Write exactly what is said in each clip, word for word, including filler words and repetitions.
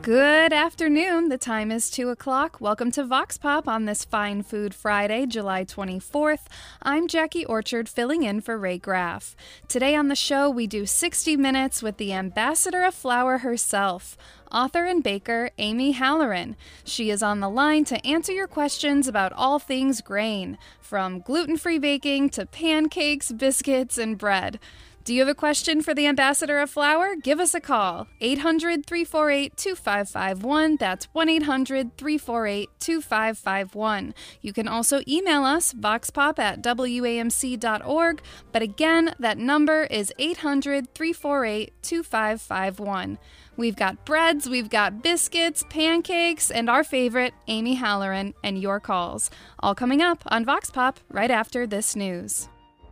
Good afternoon. The time is two o'clock. Welcome to Vox Pop on this fine Food Friday, July twenty-fourth. I'm Jackie Orchard, filling in for Ray Graff. Today on the show, we do sixty minutes with the ambassador of flour herself, author and baker Amy Halloran. She is on the line to answer your questions about all things grain, from gluten-free baking to pancakes, biscuits, and bread. Do you have a question for the ambassador of flour? Give us a call, eight hundred, three four eight, two five five one. That's one eight hundred, three four eight, two five five one. You can also email us, voxpop at w a m c dot org. But again, that number is eight hundred, three four eight, two five five one. We've got breads, we've got biscuits, pancakes, and our favorite, Amy Halloran, and your calls. All coming up on Vox Pop right after this news.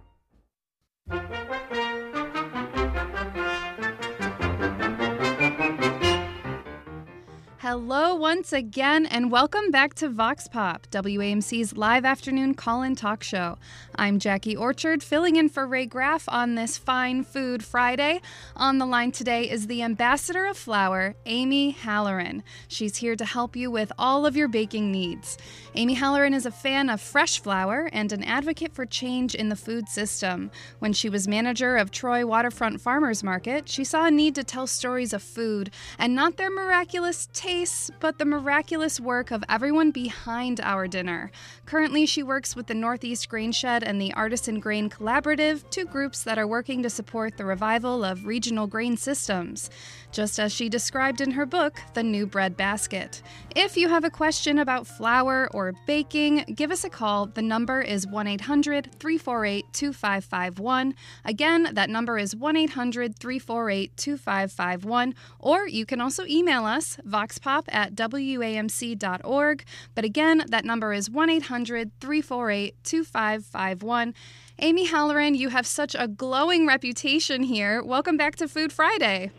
Hello once again, and welcome back to Vox Pop, W A M C's live afternoon call-in talk show. I'm Jackie Orchard, filling in for Ray Graff on this fine Food Friday. On the line today is the ambassador of flour, Amy Halloran. She's here to help you with all of your baking needs. Amy Halloran is a fan of fresh flour and an advocate for change in the food system. When she was manager of Troy Waterfront Farmers Market, she saw a need to tell stories of food, and not their miraculous taste, but the miraculous work of everyone behind our dinner. Currently, she works with the Northeast Grain Shed and the Artisan Grain Collaborative, two groups that are working to support the revival of regional grain systems, just as she described in her book, The New Bread Basket. If you have a question about flour or baking, give us a call. The number is one eight hundred, three four eight, two five five one. Again, that number is one eight hundred, three four eight, two five five one. Or you can also email us, voxpop at w a m c dot org. But again, that number is one eight hundred, three four eight, two five five one. Amy Halloran, you have such a glowing reputation here. Welcome back to Food Friday.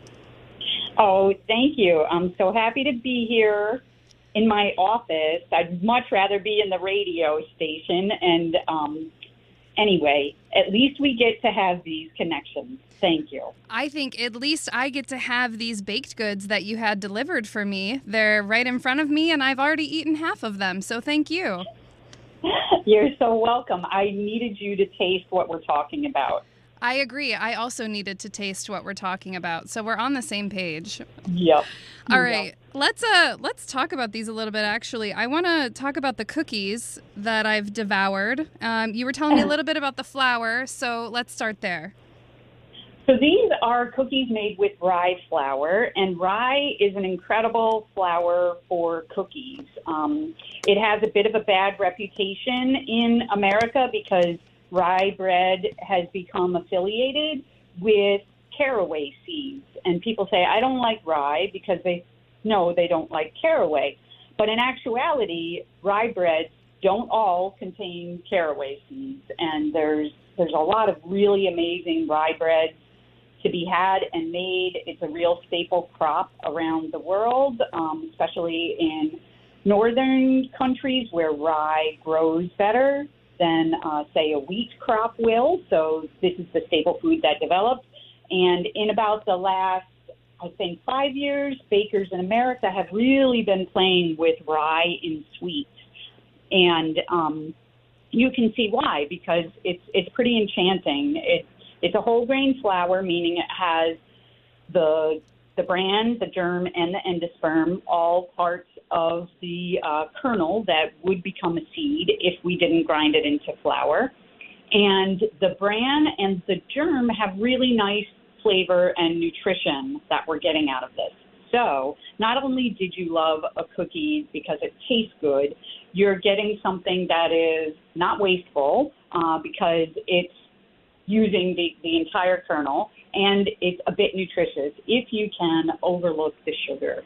Oh, thank you. I'm so happy to be here in my office. I'd much rather be in the radio station. And um, anyway, at least we get to have these connections. Thank you. I think at least I get to have these baked goods that you had delivered for me. They're right in front of me, and I've already eaten half of them. So thank you. You're so welcome. I needed you to taste what we're talking about. I agree. I also needed to taste what we're talking about, so we're on the same page. Yep. All right. Yep. Let's uh let's talk about these a little bit, actually. I want to talk about the cookies that I've devoured. Um, you were telling me a little bit about the flour, so let's start there. So these are cookies made with rye flour, and rye is an incredible flour for cookies. Um, it has a bit of a bad reputation in America because rye bread has become affiliated with caraway seeds. And people say, I don't like rye because they know they don't like caraway. But in actuality, rye breads don't all contain caraway seeds. And there's there's a lot of really amazing rye breads to be had and made. It's a real staple crop around the world, um, especially in northern countries where rye grows better than, uh, say, a wheat crop will. So this is the staple food that developed. And in about the last, I think, five years, bakers in America have really been playing with rye in sweets. And um, you can see why, because it's it's pretty enchanting. It's it's a whole grain flour, meaning it has the the bran, the germ, and the endosperm, all parts of the uh, kernel that would become a seed if we didn't grind it into flour. And the bran and the germ have really nice flavor and nutrition that we're getting out of this. So not only did you love a cookie because it tastes good, you're getting something that is not wasteful uh, because it's using the, the entire kernel, and it's a bit nutritious if you can overlook the sugar.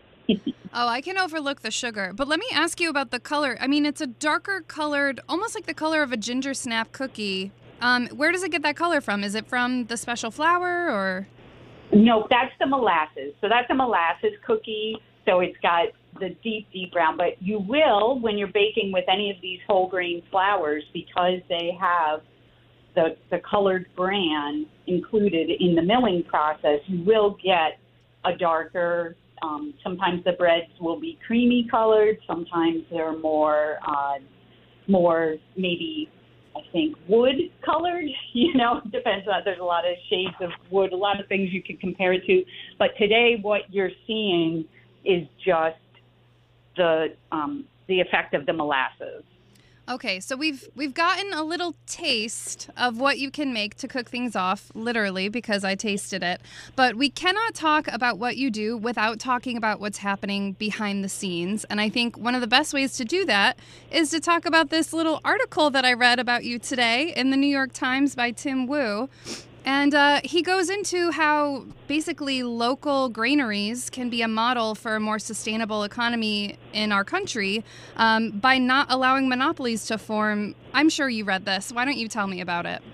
Oh, I can overlook the sugar. But let me ask you about the color. I mean, it's a darker colored, almost like the color of a ginger snap cookie. Um, where does it get that color from? Is it from the special flour or? No, that's the molasses. So that's a molasses cookie. So it's got the deep, deep brown. But you will, when you're baking with any of these whole grain flours, because they have the, the colored bran included in the milling process, you will get a darker Um, sometimes the breads will be creamy colored. Sometimes they're more, uh, more maybe, I think, wood colored. You know, depends on, there's a lot of shades of wood, a lot of things you can compare it to. But today what you're seeing is just the um, the effect of the molasses. Okay, so we've we've gotten a little taste of what you can make to cook things off, literally, because I tasted it. But we cannot talk about what you do without talking about what's happening behind the scenes. And I think one of the best ways to do that is to talk about this little article that I read about you today in the New York Times by Tim Wu. And uh, he goes into how basically local granaries can be a model for a more sustainable economy in our country um, by not allowing monopolies to form. I'm sure you read this. Why don't you tell me about it?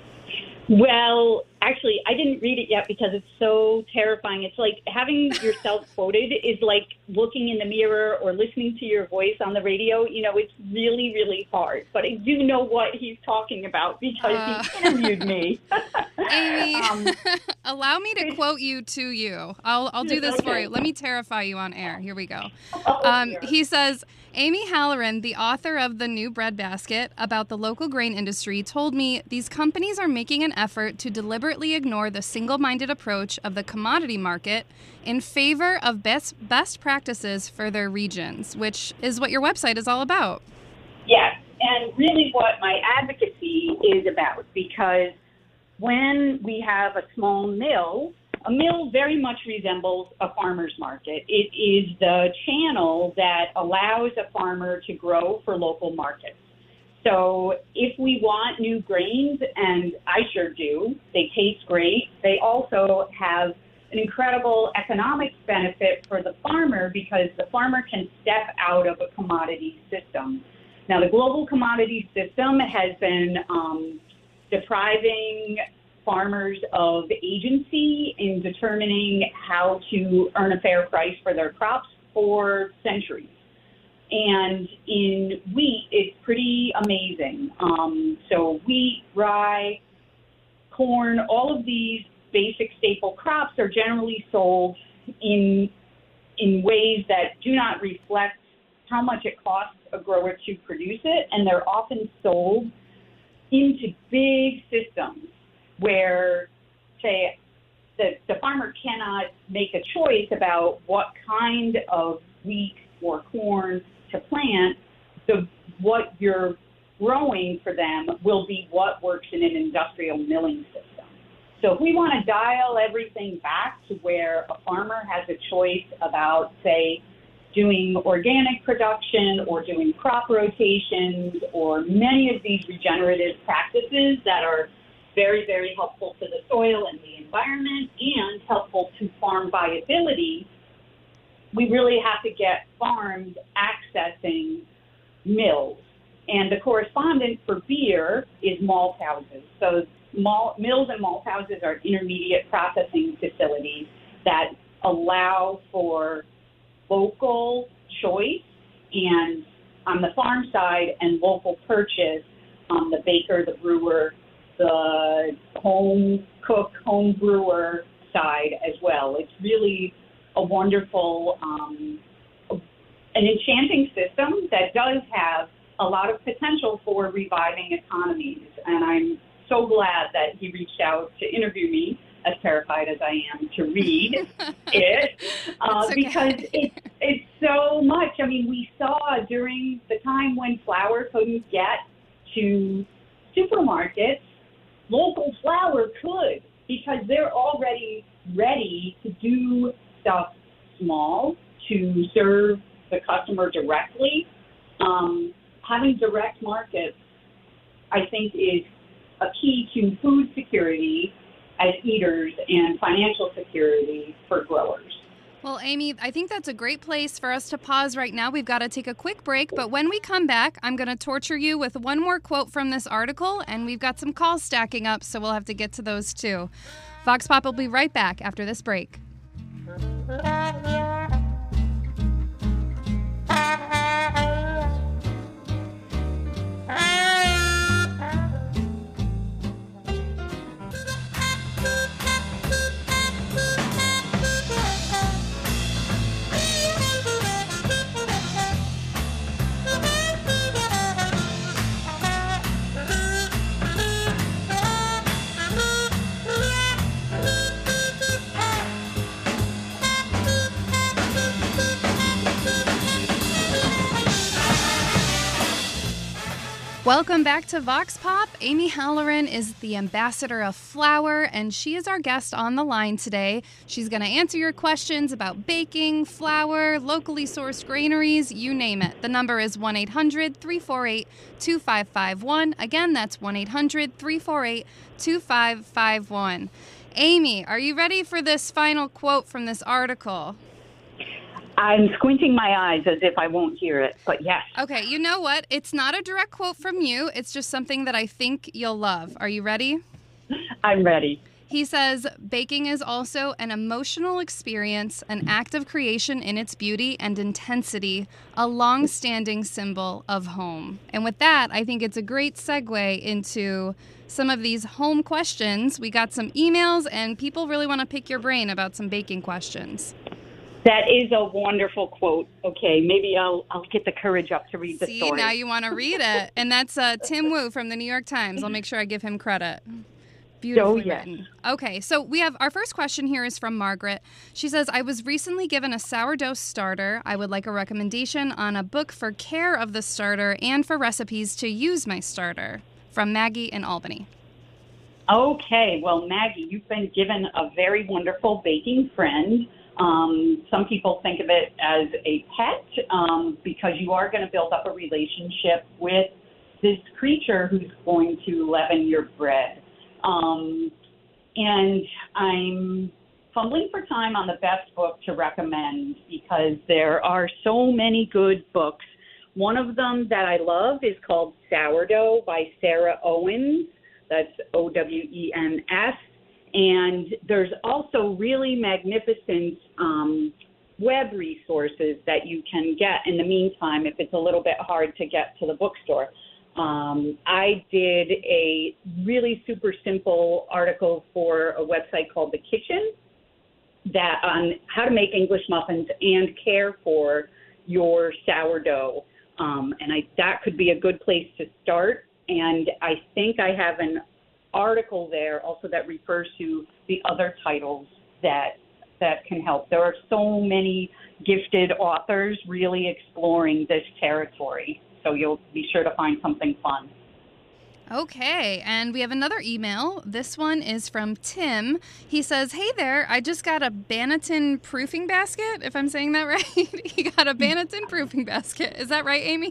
Well, actually, I didn't read it yet because it's so terrifying. It's like having yourself quoted is like looking in the mirror or listening to your voice on the radio. You know, it's really, really hard. But I do know what he's talking about because uh, he interviewed me. Amy, um, allow me to quote you to you. I'll I'll do this okay. for you. Let me terrify you on air. Here we go. Oh, um, he says, Amy Halloran, the author of The New Breadbasket about the local grain industry, told me these companies are making an effort to deliberately ignore the single-minded approach of the commodity market in favor of best best practices for their regions, which is what your website is all about. Yes, and really what my advocacy is about, because when we have a small mill, a mill very much resembles a farmer's market. It is the channel that allows a farmer to grow for local markets. So if we want new grains, and I sure do, they taste great. They also have an incredible economic benefit for the farmer because the farmer can step out of a commodity system. Now, the global commodity system has been um, depriving farmers of agency in determining how to earn a fair price for their crops for centuries. And in wheat, it's pretty amazing. Um, so wheat, rye, corn, all of these basic staple crops are generally sold in in ways that do not reflect how much it costs a grower to produce it, and they're often sold into big systems where, say, the, the farmer cannot make a choice about what kind of wheat or corn to plant. So what you're growing for them will be what works in an industrial milling system. So if we want to dial everything back to where a farmer has a choice about, say, doing organic production or doing crop rotations or many of these regenerative practices that are very, very helpful to the soil and the environment and helpful to farm viability, we really have to get farms accessing mills. And the correspondent for beer is malt houses. So malt, mills and malt houses are intermediate processing facilities that allow for local choice and on the farm side and local purchase on the baker, the brewer, the home cook, home brewer side as well. It's really a wonderful, um, an enchanting system that does have a lot of potential for reviving economies. And I'm so glad that he reached out to interview me, as terrified as I am to read it, uh, okay. because it's, it's so much. I mean, we saw during the time when flour couldn't get to supermarkets, local flour could, because they're already ready to do stuff small to serve the customer directly. Um, having direct markets, I think, is a key to food security as eaters and financial security for growers. Well, Amy, I think that's a great place for us to pause right now. We've got to take a quick break, but when we come back, I'm going to torture you with one more quote from this article, and we've got some calls stacking up, so we'll have to get to those too. Vox Pop will be right back after this break. Welcome back to Vox Pop. Amy Halloran is the ambassador of flour, and she is our guest on the line today. She's going to answer your questions about baking, flour, locally sourced granaries, you name it. The number is one eight hundred three four eight two five five one. Again, that's one eight hundred three four eight two five five one. Amy, are you ready for this final quote from this article? I'm squinting my eyes as if I won't hear it, but yes. Okay, you know what? It's not a direct quote from you. It's just something that I think you'll love. Are you ready? I'm ready. He says, baking is also an emotional experience, an act of creation in its beauty and intensity, a long-standing symbol of home. And with that, I think it's a great segue into some of these home questions. We got some emails, and people really want to pick your brain about some baking questions. That is a wonderful quote. Okay, maybe I'll I'll get the courage up to read the See, story. now you want to read it. And that's uh, Tim Wu from the New York Times. I'll make sure I give him credit. Beautifully oh, yes. written. Okay, so we have our first question here is from Margaret. She says, I was recently given a sourdough starter. I would like a recommendation on a book for care of the starter and for recipes to use my starter. From Maggie in Albany. Okay, well, Maggie, you've been given a very wonderful baking friend. Um, some people think of it as a pet um, because you are going to build up a relationship with this creature who's going to leaven your bread. Um, and I'm fumbling for time on the best book to recommend because there are so many good books. One of them that I love is called Sourdough by Sarah Owens. That's O W E N S. And there's also really magnificent um, web resources that you can get in the meantime if it's a little bit hard to get to the bookstore. Um, I did a really super simple article for a website called The Kitchen that on how to make English muffins and care for your sourdough. Um, and I, that could be a good place to start. And I think I have an article there also that refers to the other titles that that can help. There are so many gifted authors really exploring this territory, so you'll be sure to find something fun. Okay, and we have another email. This one is from Tim. He says, hey there, I just got a Bannatyne proofing basket, if I'm saying that right. He got a Bannatyne proofing basket. Is that right, Amy?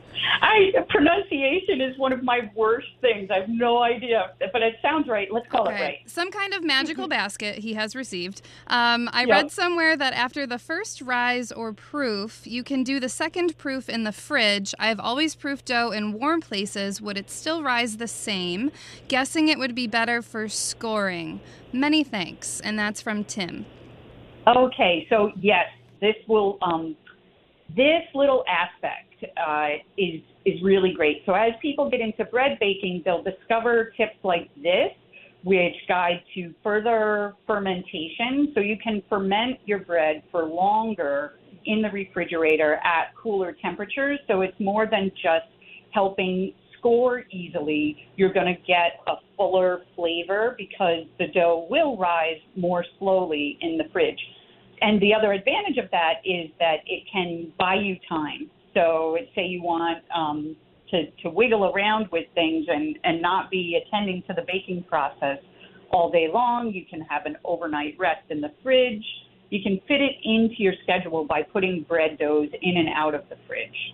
I pronunciation is one of my worst things. I have no idea, but it sounds right. Let's call okay. it right. Some kind of magical basket he has received. Um, I yep. read somewhere that after the first rise or proof, you can do the second proof in the fridge. I've always proofed dough in warm places. Would it still rise the same? Guessing it would be better for scoring. Many thanks. And that's from Tim. Okay, so yes, this will um, this little aspect Uh, is is really great. So as people get into bread baking, they'll discover tips like this, which guide to further fermentation. So you can ferment your bread for longer in the refrigerator at cooler temperatures. So it's more than just helping score easily. You're going to get a fuller flavor because the dough will rise more slowly in the fridge. And the other advantage of that is that it can buy you time. So say you want um, to, to wiggle around with things and, and not be attending to the baking process all day long. You can have an overnight rest in the fridge. You can fit it into your schedule by putting bread doughs in and out of the fridge.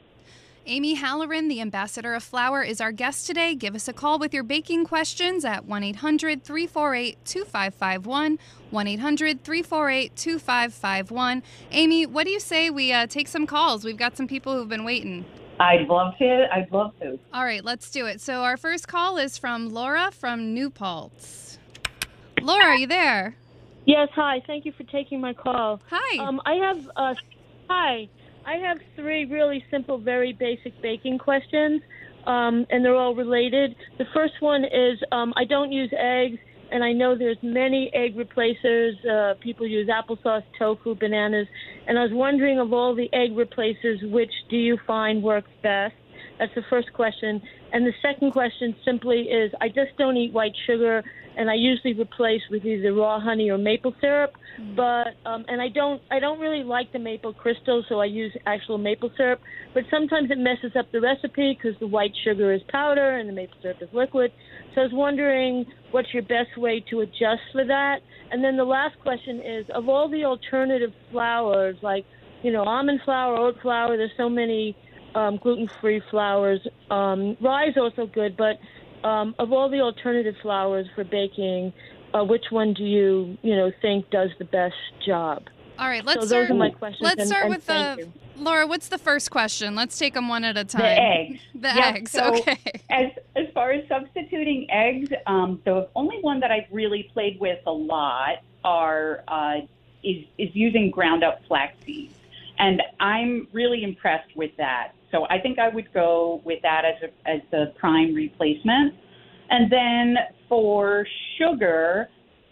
Amy Halloran, the ambassador of flour, is our guest today. Give us a call with your baking questions at one eight hundred three four eight two five five one, one eight hundred three four eight two five five one. Amy, what do you say we uh, take some calls? We've got some people who've been waiting. I'd love to. I'd love to. All right, let's do it. So our first call is from Laura from New Paltz. Laura, are you there? Yes, hi. Thank you for taking my call. Hi. Um, I have, uh, hi. I have three really simple, very basic baking questions, um, and they're all related. The first one is um, I don't use eggs, and I know there's many egg replacers. Uh, people use applesauce, tofu, bananas, and I was wondering of all the egg replacers, which do you find works best? That's the first question. And the second question simply is, I just don't eat white sugar, and I usually replace with either raw honey or maple syrup. Mm. But um, and I don't I don't really like the maple crystals, so I use actual maple syrup. But sometimes it messes up the recipe because the white sugar is powder and the maple syrup is liquid. So I was wondering what's your best way to adjust for that. And then the last question is, of all the alternative flours, like, you know, almond flour, oat flour, there's so many um, gluten-free flours. Um, rye is also good, but um, of all the alternative flours for baking, uh, which one do you, you know, think does the best job? All right, let's so start. Those are my questions. Let's and, start and with the you. Laura. What's the first question? Let's take them one at a time. The eggs. The yep. eggs. So okay. As as far as substituting eggs, um, the only one that I've really played with a lot are uh, is is using ground up flax seeds, and I'm really impressed with that. So I think I would go with that as a, as the prime replacement. And then for sugar,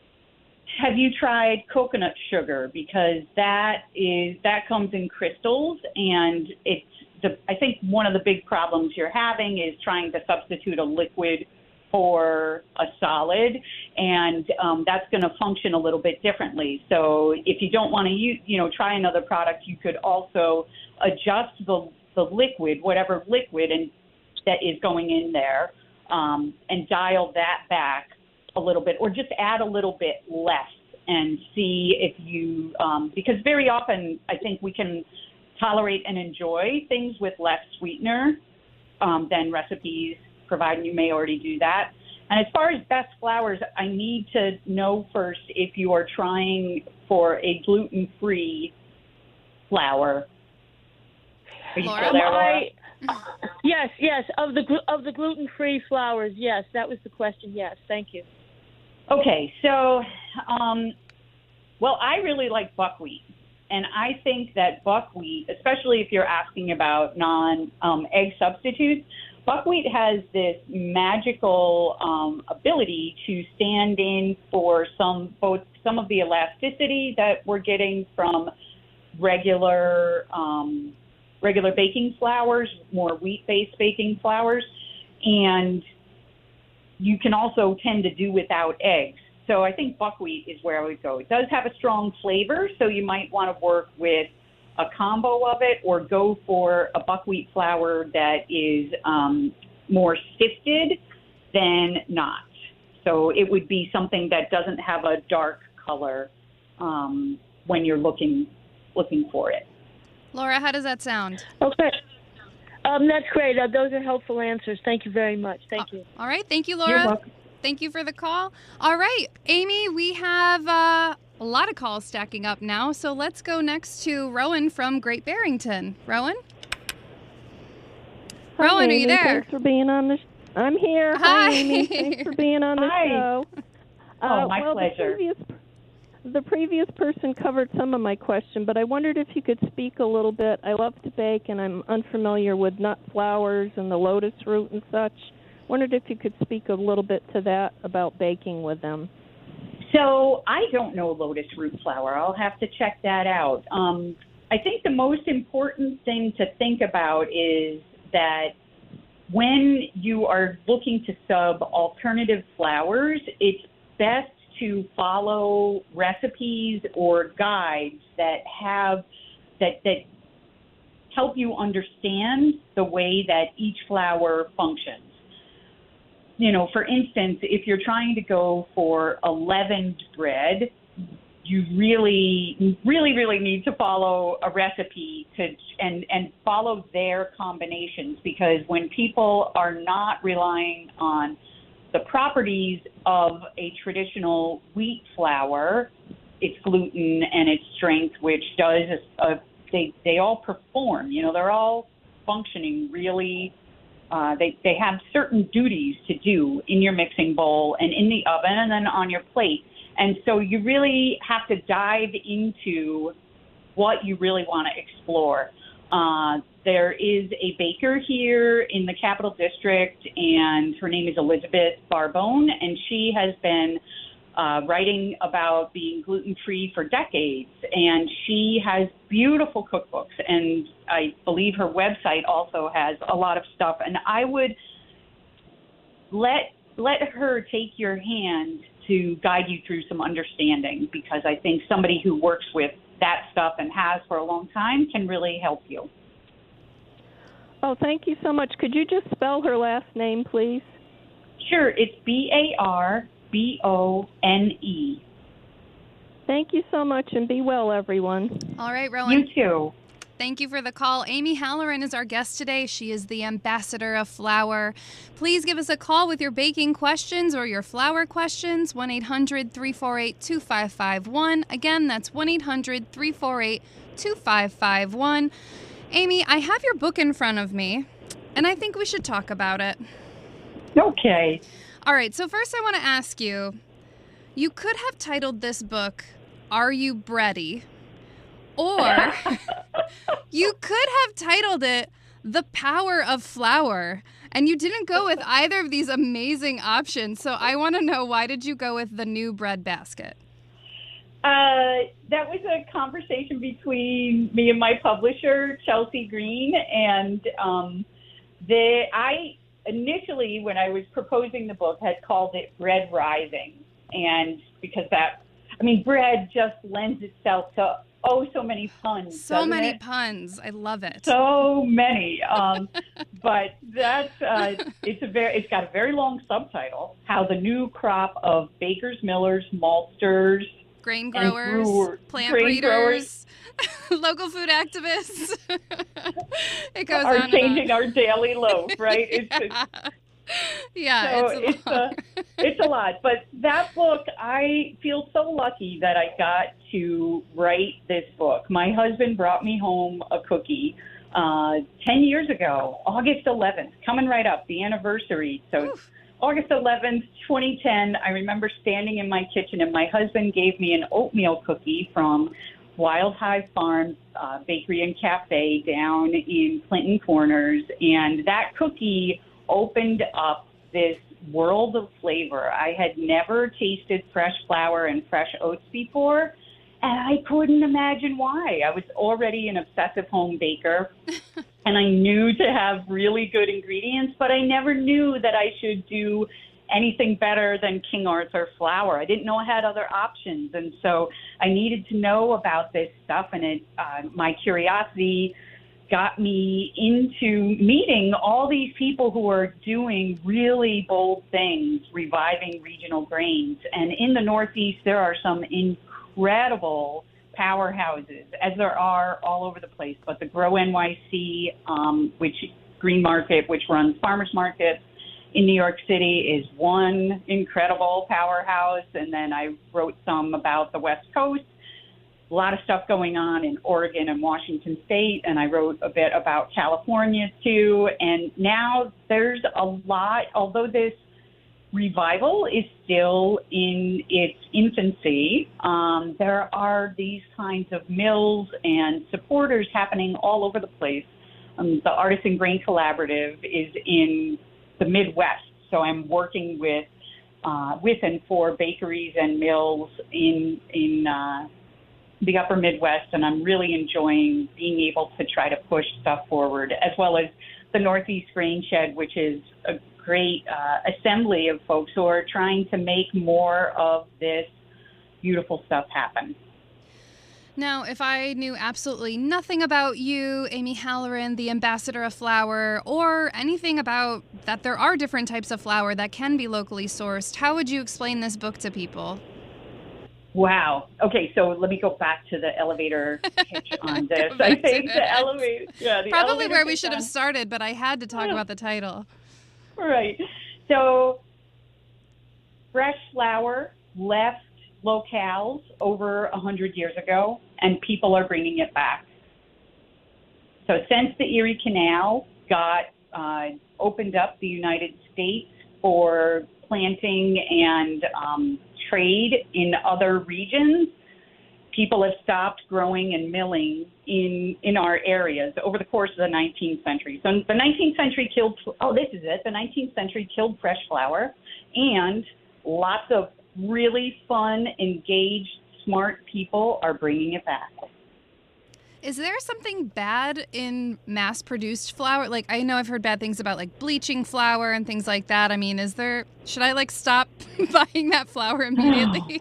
have you tried coconut sugar? Because that is that comes in crystals, and it's the I think one of the big problems you're having is trying to substitute a liquid for a solid, and um, that's going to function a little bit differently. So if you don't want to use, you know, try another product, you could also adjust the the liquid, whatever liquid and that is going in there, um, and dial that back a little bit, or just add a little bit less and see if you, um, because very often I think we can tolerate and enjoy things with less sweetener um, than recipes, providing you may already do that. And as far as best flours, I need to know first if you are trying for a gluten-free flour. Are you Laura? still there, Laura? I, yes, yes. Of the of the gluten-free flours, yes. That was the question. Yes, thank you. Okay, so, um, well, I really like buckwheat, and I think that buckwheat, especially if you're asking about non-egg um, substitutes, buckwheat has this magical um, ability to stand in for some both some of the elasticity that we're getting from regular um, regular baking flours, more wheat-based baking flours, and you can also tend to do without eggs. So I think buckwheat is where I would go. It does have a strong flavor, so you might want to work with a combo of it or go for a buckwheat flour that is um, more sifted than not. So it would be something that doesn't have a dark color um, when you're looking looking for it. Laura, how does that sound? Okay. Um, that's great. Uh, those are helpful answers. Thank you very much. Thank you. All right. Thank you, Laura. You're welcome. Thank you for the call. All right, Amy, we have uh, a lot of calls stacking up now, so let's go next to Rowan from Great Barrington. Rowan? Hi, Rowan, Amy. are you there? Thanks for being on the. Sh- I'm here. Hi. Hi, Amy. Thanks for being on the Hi. show. Oh, uh, my well, pleasure. The previous, the previous person covered some of my question, but I wondered if you could speak a little bit. I love to bake, and I'm unfamiliar with nut flours and the lotus root and such. Wondered if you could speak a little bit to that about baking with them. So I don't know lotus root flour. I'll have to check that out. Um, I think the most important thing to think about is that when you are looking to sub alternative flours, it's best to follow recipes or guides that have that that help you understand the way that each flour functions. You know, for instance, if you're trying to go for a leavened bread, you really, really, really need to follow a recipe to and and follow their combinations, because when people are not relying on the properties of a traditional wheat flour, its gluten and its strength, which does a, a they they all perform. You know, they're all functioning really. Uh, they, they have certain duties to do in your mixing bowl and in the oven and then on your plate. And so you really have to dive into what you really want to explore. Uh, there is a baker here in the Capital District, and her name is Elizabeth Barbone, and she has been uh, writing about being gluten-free for decades. And she has beautiful cookbooks. And I believe her website also has a lot of stuff. And I would let let her take your hand to guide you through some understanding, because I think somebody who works with that stuff and has for a long time can really help you. Oh, thank you so much. Could you just spell her last name, please? Sure. It's B A R B O N E. Thank you so much, and be well, everyone. All right, Rowan. You too. Thank you for the call. Amy Halloran is our guest today. She is the ambassador of flour. Please give us a call with your baking questions or your flour questions, one eight hundred three four eight two five five one. Again, that's one eight hundred three four eight two five five one. Amy, I have your book in front of me, and I think we should talk about it. Okay. All right, so first I want to ask you, you could have titled this book, Are You Bready? Or you could have titled it The Power of Flour, and you didn't go with either of these amazing options. So I want to know, why did you go with the new bread basket? Uh, that was a conversation between me and my publisher, Chelsea Green, and um, the I initially, when I was proposing the book, had called it Bread Rising, and because that, I mean, bread just lends itself to oh, so many puns. So many it? puns. I love it. So many. Um, but that's uh, it's a very it's got a very long subtitle. How the new crop of bakers, millers, maltsters, grain growers, brewer, plant grain breeders, local food activists. It goes are on changing and on. our daily loaf, right? It's, it's Yeah, So it's a it's lot. a, it's a lot. But that book, I feel so lucky that I got to write this book. My husband brought me home a cookie uh, ten years ago, August eleventh, coming right up, the anniversary. So it's August eleventh, twenty ten. I remember standing in my kitchen, and my husband gave me an oatmeal cookie from Wild Hive Farms uh, Bakery and Cafe down in Clinton Corners. And that cookie opened up this world of flavor. I had never tasted fresh flour and fresh oats before, and I couldn't imagine why. I was already an obsessive home baker, and I knew to have really good ingredients, but I never knew that I should do anything better than King Arthur flour. I didn't know I had other options, and so I needed to know about this stuff, and it, uh, my curiosity got me into meeting all these people who are doing really bold things, reviving regional grains. And in the Northeast, there are some incredible powerhouses, as there are all over the place. But the Grow N Y C, um, which Green Market, which runs farmers markets in New York City, is one incredible powerhouse. And then I wrote some about the West Coast. A lot of stuff going on in Oregon and Washington State, and I wrote a bit about California too. And now there's a lot, although this revival is still in its infancy, um, there are these kinds of mills and supporters happening all over the place. Um, the Artisan Grain Collaborative is in the Midwest, so I'm working with uh, with and for bakeries and mills in in uh, the upper Midwest, and I'm really enjoying being able to try to push stuff forward, as well as the Northeast Grain Shed, which is a great uh, assembly of folks who are trying to make more of this beautiful stuff happen. Now, if I knew absolutely nothing about you, Amy Halloran, the ambassador of flour, or anything about that there are different types of flour that can be locally sourced, how would you explain this book to people? Wow. Okay, so let me go back to the elevator pitch on this. I think the elevator, yeah, the Probably elevator where we pitch should have on- started, but I had to talk about the title. Right. So fresh flour left locales over one hundred years ago, and people are bringing it back. So since the Erie Canal got uh, opened up the United States for planting and um, trade in other regions, people have stopped growing and milling in in our areas over the course of the nineteenth century. So the nineteenth century killed, oh, this is it, the nineteenth century killed fresh flour, and lots of really fun, engaged, smart people are bringing it back. Is there something bad in mass-produced flour? Like, I know I've heard bad things about, like, bleaching flour and things like that. I mean, is there, should I, like, stop buying that flour immediately?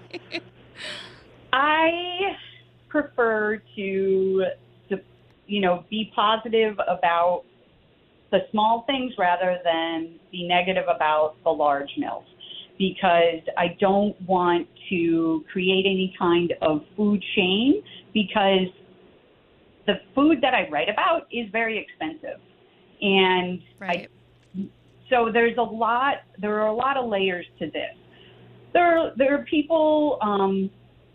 I prefer to, to, you know, be positive about the small things rather than be negative about the large mills, because I don't want to create any kind of food shame, because the food that I write about is very expensive. And right. I, so there's a lot, there are a lot of layers to this. There are, there are people um,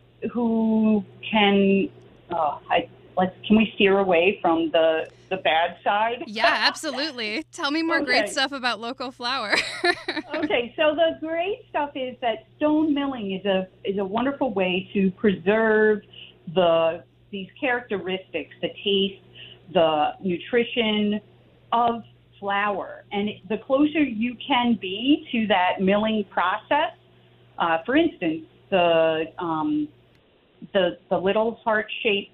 who can, oh, I, let's, can we steer away from the, the bad side? Yeah, absolutely. Tell me more okay. great stuff about local flour. Okay, so the great stuff is that stone milling is a, is a wonderful way to preserve the these characteristics, the taste, the nutrition of flour. And the closer you can be to that milling process, uh, for instance, the, um, the, the little heart-shaped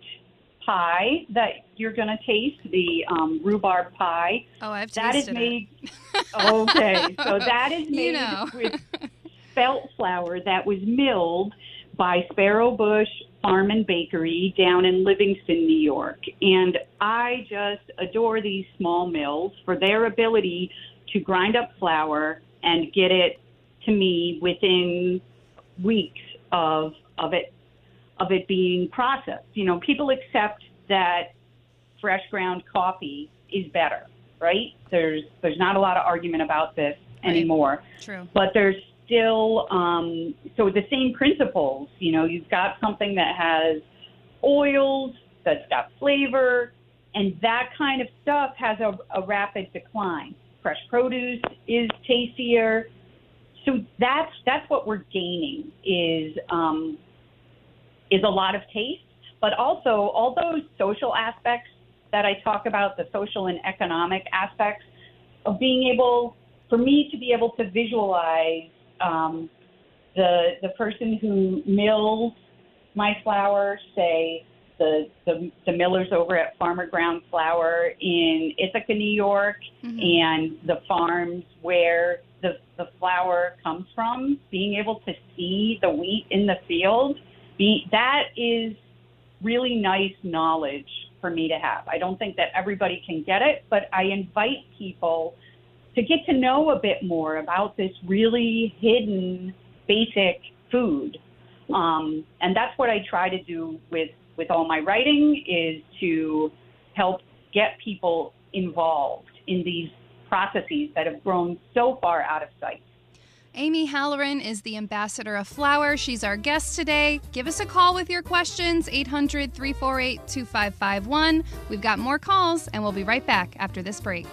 pie that you're going to taste, the um, rhubarb pie. Oh, I've tasted that is made, it. Okay, so that is made you know. with spelt flour that was milled by Sparrow Bush Farm and Bakery down in Livingston, New York. And I just adore these small mills for their ability to grind up flour and get it to me within weeks of of it of it being processed. You know, people accept that fresh ground coffee is better, right? There's there's not a lot of argument about this right. anymore. True. But there's still, um, so the same principles, you know, you've got something that has oils, that's got flavor, and that kind of stuff has a, a rapid decline. Fresh produce is tastier. So that's, that's what we're gaining is, um, is a lot of taste, but also all those social aspects that I talk about, the social and economic aspects of being able, for me to be able to visualize Um, the the person who mills my flour, say the, the the millers over at Farmer Ground Flour in Ithaca, New York, mm-hmm. and the farms where the the flour comes from, being able to see the wheat in the field, be, that is really nice knowledge for me to have. I don't think that everybody can get it, but I invite people to get to know a bit more about this really hidden, basic food. Um, and that's what I try to do with, with all my writing, is to help get people involved in these processes that have grown so far out of sight. Amy Halloran is the ambassador of flour. She's our guest today. Give us a call with your questions, eight hundred, three four eight, two five five one. We've got more calls, and we'll be right back after this break.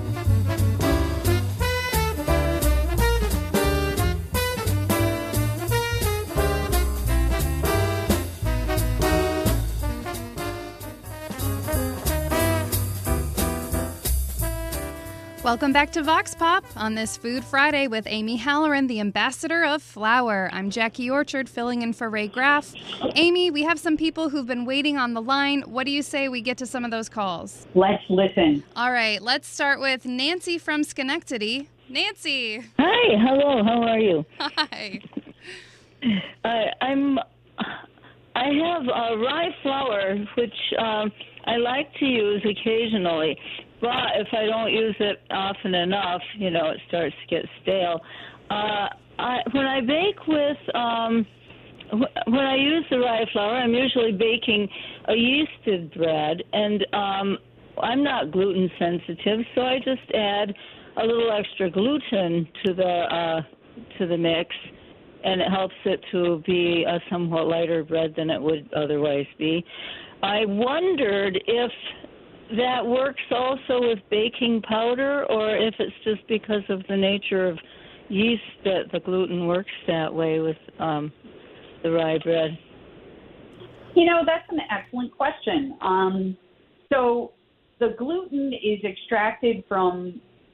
Welcome back to Vox Pop on this Food Friday with Amy Halloran, the ambassador of flour. I'm Jackie Orchard, filling in for Ray Graff. Amy, we have some people who've been waiting on the line. What do you say we get to some of those calls? Let's listen. All right, let's start with Nancy from Schenectady. Nancy. Hi, hello, how are you? Hi. I, I'm, I have uh, rye flour, which um, I like to use occasionally. But if I don't use it often enough, you know, it starts to get stale. Uh, I, when I bake with, um, wh- when I use the rye flour, I'm usually baking a yeasted bread, and um, I'm not gluten sensitive, so I just add a little extra gluten to the uh, to the mix, and it helps it to be a somewhat lighter bread than it would otherwise be. I wondered if that works also with baking powder, or if it's just because of the nature of yeast that the gluten works that way with um, the rye bread. You know, that's an excellent question. Um, so the gluten is extracted from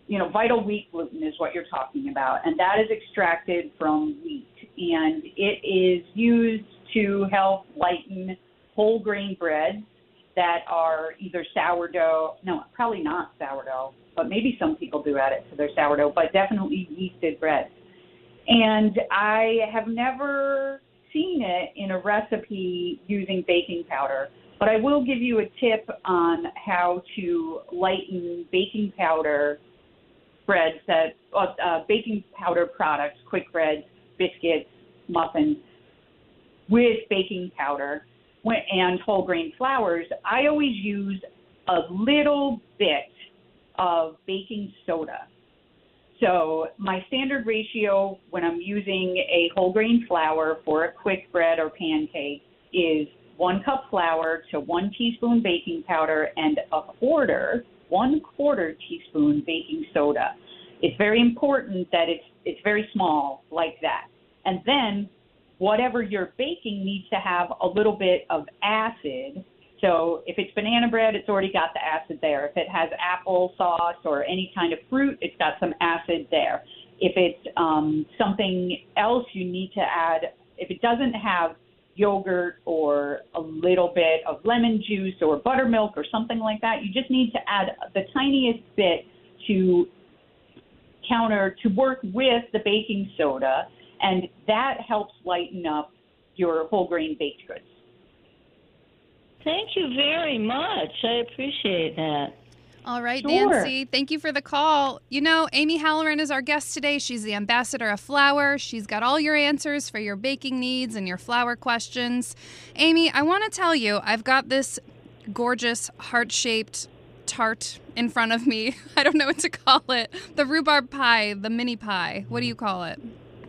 you know, vital wheat gluten is what you're talking about, and that is extracted from wheat, and it is used to help lighten whole grain breads that are either sourdough, no, probably not sourdough, but maybe some people do add it to their sourdough, but definitely yeasted breads. And I have never seen it in a recipe using baking powder, but I will give you a tip on how to lighten baking powder breads that uh, baking powder products, quick breads, biscuits, muffins with baking powder and whole grain flours. I always use a little bit of baking soda. So my standard ratio when I'm using a whole grain flour for a quick bread or pancake is one cup flour to one teaspoon baking powder and a quarter one quarter teaspoon baking soda. It's very important that it's it's very small like that. And then whatever you're baking needs to have a little bit of acid. So if it's banana bread, it's already got the acid there. If it has applesauce or any kind of fruit, it's got some acid there. If it's um, something else, you need to add, if it doesn't have yogurt or a little bit of lemon juice or buttermilk or something like that, you just need to add the tiniest bit to counter, to work with the baking soda, and that helps lighten up your whole grain baked goods. Thank you very much. I appreciate that. All right, Sure. Nancy, thank you for the call. You know, Amy Halloran is our guest today. She's the ambassador of flour. She's got all your answers for your baking needs and your flour questions. Amy, I want to tell you, I've got this gorgeous heart-shaped tart in front of me. I don't know what to call it. The rhubarb pie, the mini pie. What do you call it?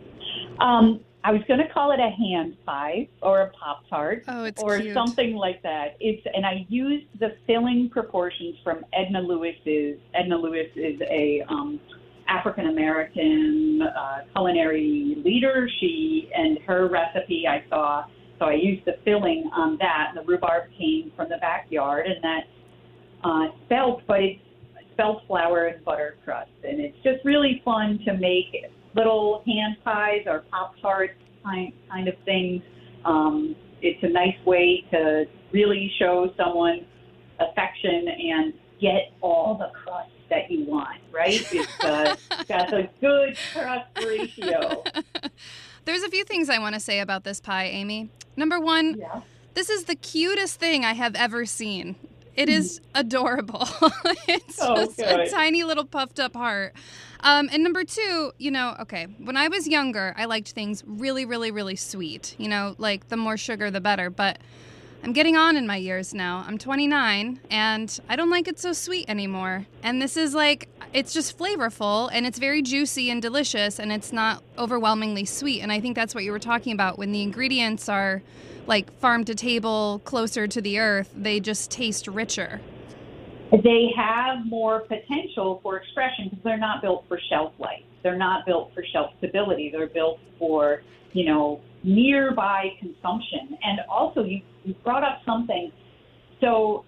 Um, I was going to call it a hand pie or a Pop-Tart Oh, it's or cute. something like that. It's and I used the filling proportions from Edna Lewis's. Edna Lewis is a um, African American uh, culinary leader. She and her recipe I saw, so I used the filling on that. And the rhubarb came from the backyard, and that uh, spelt, but it's spelt flour and butter crust, and it's just really fun to make little hand pies or Pop-Tarts kind, kind of things. Um, it's a nice way to really show someone affection and get all the crust that you want, right? It's uh, got a good crust ratio. There's a few things I want to say about this pie, Amy. Number one, Yeah. this is the cutest thing I have ever seen. It is adorable. It's Oh, just a good. tiny little puffed up heart. Um, and number two, you know, okay, when I was younger, I liked things really, really, really sweet. You know, like the more sugar, the better. But I'm getting on in my years now. I'm twenty-nine, and I don't like it so sweet anymore. And this is like, it's just flavorful, and it's very juicy and delicious, and it's not overwhelmingly sweet. And I think that's what you were talking about. When the ingredients are like farm to table, closer to the earth, they just taste richer. They have more potential for expression because they're not built for shelf life. They're not built for shelf stability. They're built for, you know, nearby consumption. And also, you, you brought up something. So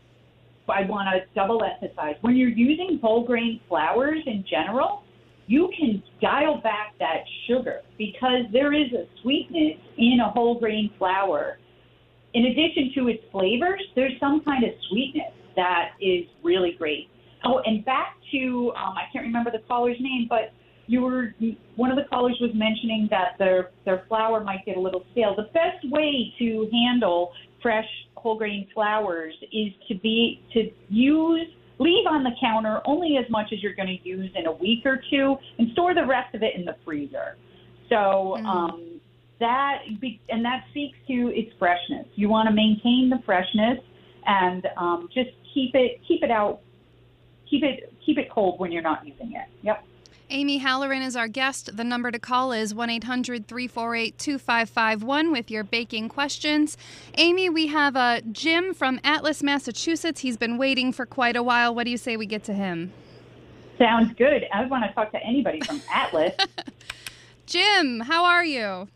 I want to double emphasize. When you're using whole grain flours in general, you can dial back that sugar because there is a sweetness in a whole grain flour. In addition to its flavors, there's some kind of sweetness that is really great. Oh, and back to, um, I can't remember the caller's name, but you were, one of the callers was mentioning that their, their flour might get a little stale. The best way to handle fresh whole grain flours is to be, to use, leave on the counter only as much as you're going to use in a week or two and store the rest of it in the freezer. So, Mm. um, that, and that speaks to its freshness. You want to maintain the freshness and um, just keep it keep it out, keep it keep it cold when you're not using it. Yep. Amy Halloran is our guest. The number to call is one eight hundred, three four eight, two five five one with your baking questions. Amy, we have uh, Jim from Atlas, Massachusetts. He's been waiting for quite a while. What do you say we get to him? Sounds good. I want to talk to anybody from Atlas. Jim, how are you?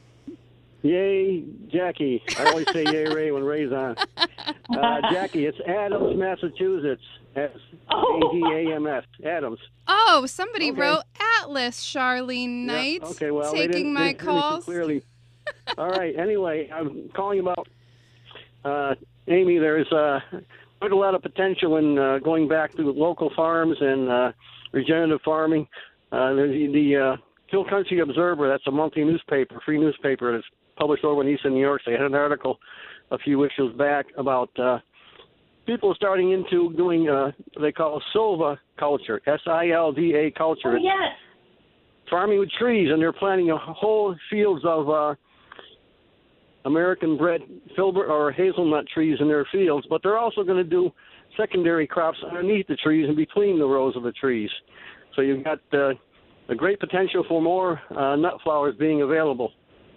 Yay, Jackie. I always say yay, Ray, when Ray's on. Uh, Jackie, it's Adams, Massachusetts. As Oh. A D A M S, Adams. Oh, somebody Okay. wrote Atlas, Charlene Knight, Yeah, okay, well, they taking didn't, my they didn't really too calls. clearly. All right, anyway, I'm calling about, uh, Amy, there's uh, quite a lot of potential in uh, going back to local farms and uh, regenerative farming. Uh, there's the, the uh, Hill Country Observer, that's a monthly newspaper, free newspaper that's published over in Eastern New York. They had an article a few issues back about uh, people starting into doing uh, what they call silva culture, S I L V A culture. Oh, yes. Farming with trees, and they're planting a whole fields of uh, American-bred filbert or hazelnut trees in their fields, but they're also going to do secondary crops underneath the trees and between the rows of the trees. So you've got uh, a great potential for more uh, nut flowers being available.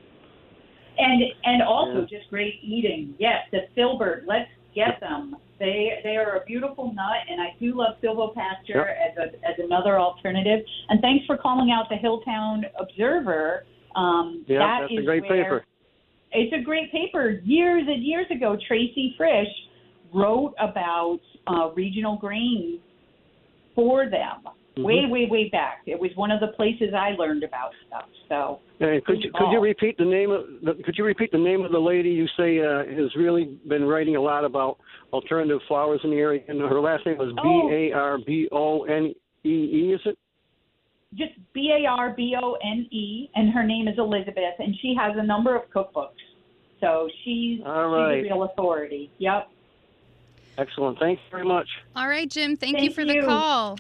And and also Yeah. just great eating. Yes, the filbert. Let's get them. They they are a beautiful nut, and I do love silvopasture Yep. as a as another alternative. And thanks for calling out the Hilltown Observer. Um, Yeah, that that's is a great where, paper. It's a great paper. Years and years ago, Tracy Frisch wrote about uh, regional grains for them. Mhm. Way, way, way back. It was one of the places I learned about stuff. So, Hey, could you could you repeat the name of the, could you repeat the name of the lady you say uh, has really been writing a lot about alternative flowers in the area? And her last name was Oh. B A R B O N E E, is it? just B A R B O N E, and her name is Elizabeth, and she has a number of cookbooks. So she's, All right. she's a real authority. Yep. Excellent. Thanks very much. All right, Jim, thank, you Thank for you. the call.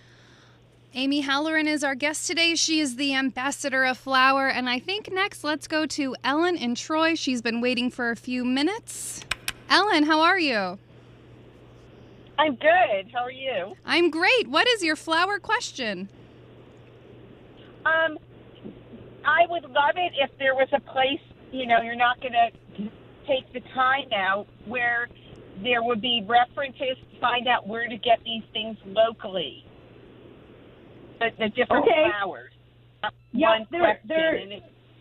Amy Halloran is our guest today. She is the ambassador of flower. And I think next, let's go to Ellen in Troy. She's been waiting for a few minutes. Ellen, how are you? I'm good. How are you? I'm great. What is your flower question? Um, I would love it if there was a place, you know, you're not going to take the time now, where there would be references to find out where to get these things locally. The, the different Okay. flowers. Uh, Yeah, One there- question. there- and it,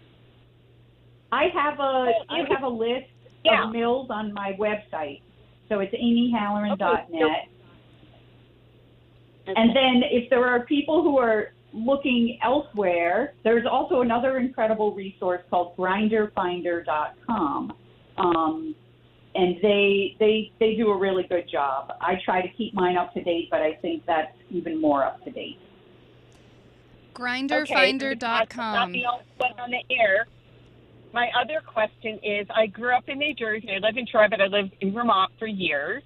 I have a I you- have a list Yeah. of mills on my website. So it's amy halloran dot net. And then if there are people who are looking elsewhere, there's also another incredible resource called grinder finder dot com. Um, and they, they, they do a really good job. I try to keep mine up to date, but I think that's even more up to date. grinder finder dot com. Not the only one on the air. My other question is, I grew up in New Jersey. I live in Troy, but I lived in Vermont for years.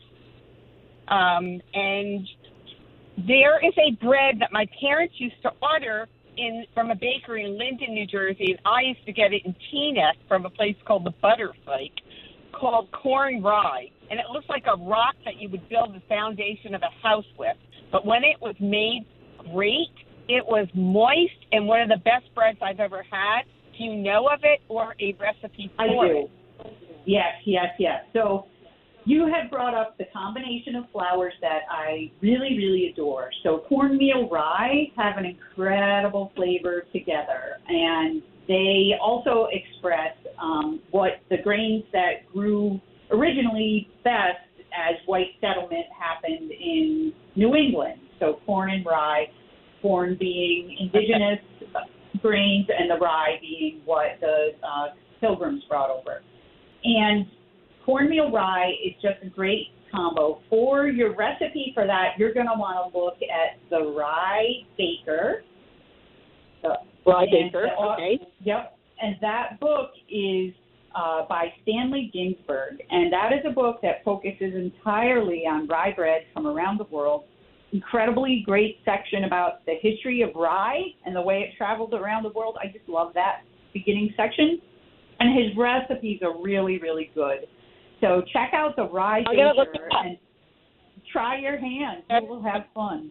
Um, and there is a bread that my parents used to order in from a bakery in Linden, New Jersey, and I used to get it in Teaneck from a place called the Butterflake, called corn rye. And it looks like a rock that you would build the foundation of a house with. But when it was made great, it was moist and one of the best breads I've ever had. Do you know of it or a recipe for I do. it? Yes, yes, yes. So you had brought up the combination of flours that I really, really adore. So cornmeal rye have an incredible flavor together, and they also express um, what the grains that grew originally best as white settlement happened in New England. So corn and rye, corn being indigenous grains and the rye being what the uh, pilgrims brought over. And cornmeal rye is just a great combo. For your recipe for that, you're going to want to look at the Rye Baker. The, Rye and Baker, the- okay. Yep. And that book is uh, by Stanley Ginsberg. And that is a book that focuses entirely on rye bread from around the world. Incredibly great section about the history of rye and the way it traveled around the world. I just love that beginning section. And his recipes are really, really good. So check out the Rye I gotta look Baker it up. and try your hand. You will have fun.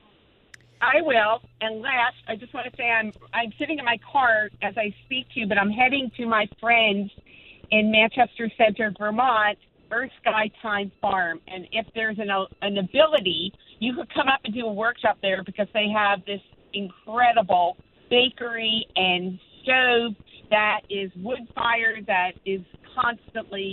I will. And last, I just want to say I'm I'm sitting in my car as I speak to you, but I'm heading to my friends in Manchester Center, Vermont, Earth Sky Time Farm. And if there's an an ability, you could come up and do a workshop there because they have this incredible bakery and stove that is wood fired, that is constantly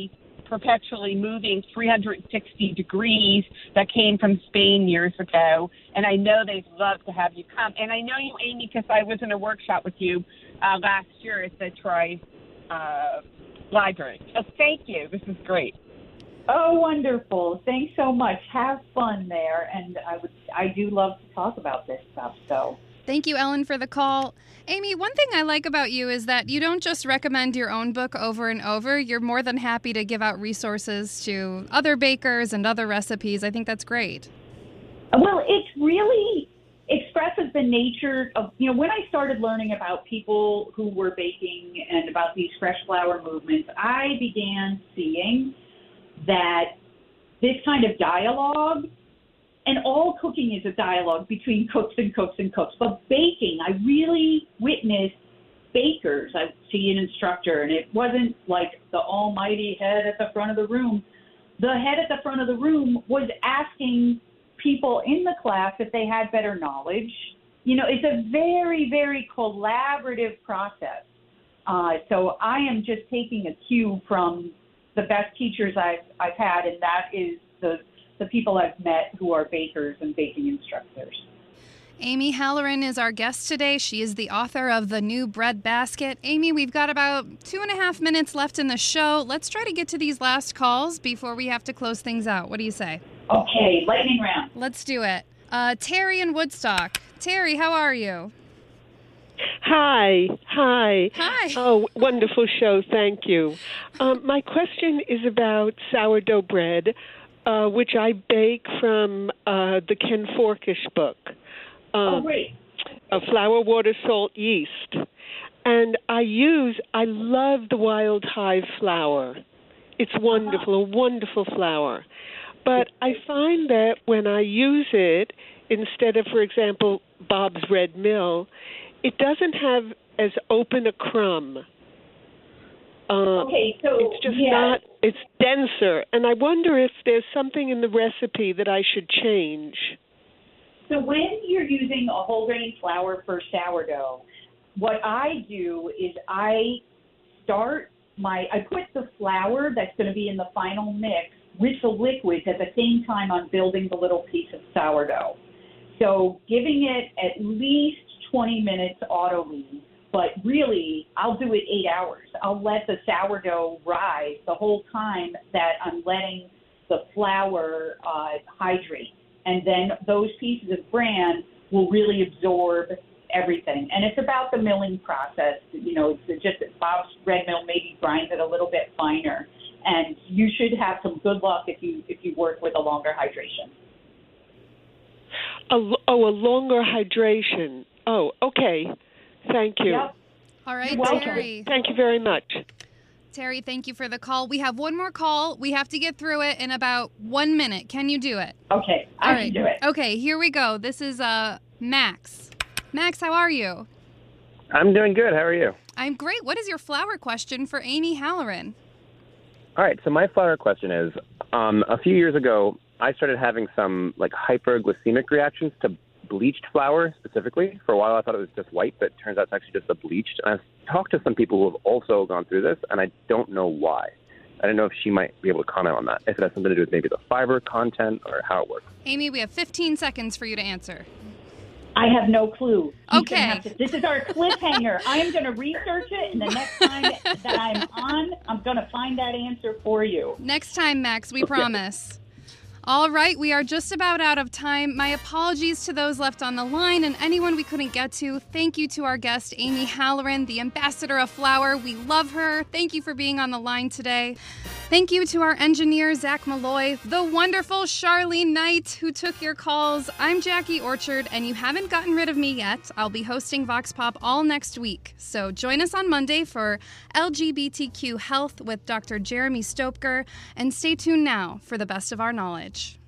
perpetually moving three hundred sixty degrees that came from Spain years ago. And I know they'd love to have you come. And I know you, Amy, because I was in a workshop with you uh, last year at the Troy uh, Library. So thank you. This is great. Oh, wonderful. Thanks so much. Have fun there. And I would, I do love to talk about this stuff, so... Thank you, Ellen, for the call. Amy, one thing I like about you is that you don't just recommend your own book over and over. You're more than happy to give out resources to other bakers and other recipes. I think that's great. Well, it really expresses the nature of, you know, when I started learning about people who were baking and about these fresh flour movements, I began seeing that this kind of dialogue, and all cooking is a dialogue between cooks and cooks and cooks. But baking, I really witnessed bakers. I see an instructor, and it wasn't like the almighty head at the front of the room. The head at the front of the room was asking people in the class if they had better knowledge. You know, it's a very, very collaborative process. Uh, so I am just taking a cue from the best teachers I've, I've had, and that is the the people I've met who are bakers and baking instructors. Amy Halloran is our guest today. She is the author of The New Bread Basket. Amy, we've got about two and a half minutes left in the show. Let's try to get to these last calls before we have to close things out. What do you say? Okay, lightning round. Let's do it. Uh, Terry in Woodstock. Terry, how are you? Hi. Hi. Hi. Oh, wonderful show. Thank you. Um, my question is about sourdough bread, uh, which I bake from uh, the Ken Forkish book. Um, oh, great. Uh, flour, water, salt, yeast. And I use, I love the Wild Hive flour. It's wonderful, a wonderful flour. But I find that when I use it, instead of, for example, Bob's Red Mill, it doesn't have as open a crumb. Uh, okay, so it's just yeah. not, it's denser. And I wonder if there's something in the recipe that I should change. So when you're using a whole grain flour for sourdough, what I do is I start my, I put the flour that's going to be in the final mix with the liquids at the same time I'm building the little piece of sourdough. So giving it at least twenty minutes autoly, but really I'll do it eight hours. I'll let the sourdough rise the whole time that I'm letting the flour uh, hydrate. And then those pieces of bran will really absorb everything. And it's about the milling process. You know, it's just that Bob's Red Mill maybe grinds it a little bit finer. And you should have some good luck if you if you work with a longer hydration. A, oh, a longer hydration. Oh, okay. Thank you. Yep. All right, You're welcome. Terry. Thank you very much. Terry, thank you for the call. We have one more call. We have to get through it in about one minute. Can you do it? Okay, I All can right. do it. Okay, here we go. This is uh, Max. Max, how are you? I'm doing good. How are you? I'm great. What is your flour question for Amy Halloran? All right. So my flour question is, um, a few years ago, I started having some like hyperglycemic reactions to bleached flour specifically. For a while, I thought it was just white, but it turns out it's actually just the bleached. And I've talked to some people who have also gone through this, and I don't know why. I don't know if she might be able to comment on that, if it has something to do with maybe the fiber content or how it works. Amy, we have fifteen seconds for you to answer. I have no clue. He's Okay. gonna have to- this is our cliffhanger. I am going to research it, and the next time that I'm on, I'm going to find that answer for you. Next time, Max, we Okay. promise. All right, we are just about out of time. My apologies to those left on the line and anyone we couldn't get to. Thank you to our guest, Amy Halloran, the ambassador of flour. We love her. Thank you for being on the line today. Thank you to our engineer, Zach Malloy, the wonderful Charlene Knight, who took your calls. I'm Jackie Orchard, and you haven't gotten rid of me yet. I'll be hosting Vox Pop all next week. So join us on Monday for L G B T Q Health with Doctor Jeremy Stopker, and stay tuned now for the best of our knowledge.